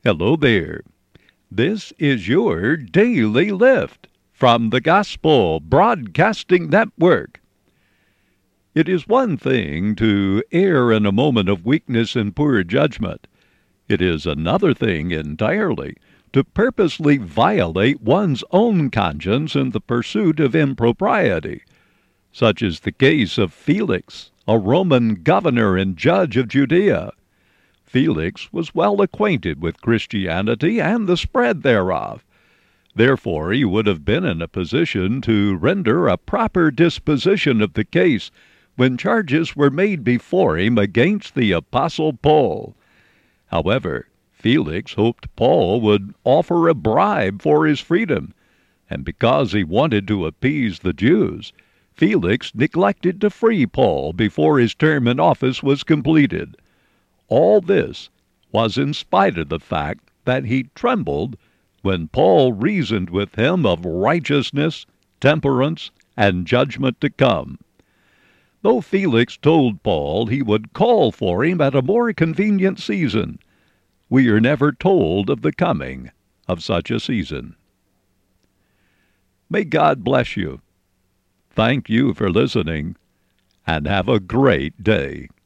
Hello there. This is your Daily Lift from the Gospel Broadcasting Network. It is one thing to err in a moment of weakness and poor judgment. It is another thing entirely to purposely violate one's own conscience in the pursuit of impropriety. Such is the case of Felix, a Roman governor and judge of Judea. Felix was well acquainted with Christianity and the spread thereof. Therefore he would have been in a position to render a proper disposition of the case when charges were made before him against the Apostle Paul. However, Felix hoped Paul would offer a bribe for his freedom, and because he wanted to appease the Jews, Felix neglected to free Paul before his term in office was completed. All this was in spite of the fact that he trembled when Paul reasoned with him of righteousness, temperance, and judgment to come. Though Felix told Paul he would call for him at a more convenient season, we are never told of the coming of such a season. May God bless you. Thank you for listening, and have a great day.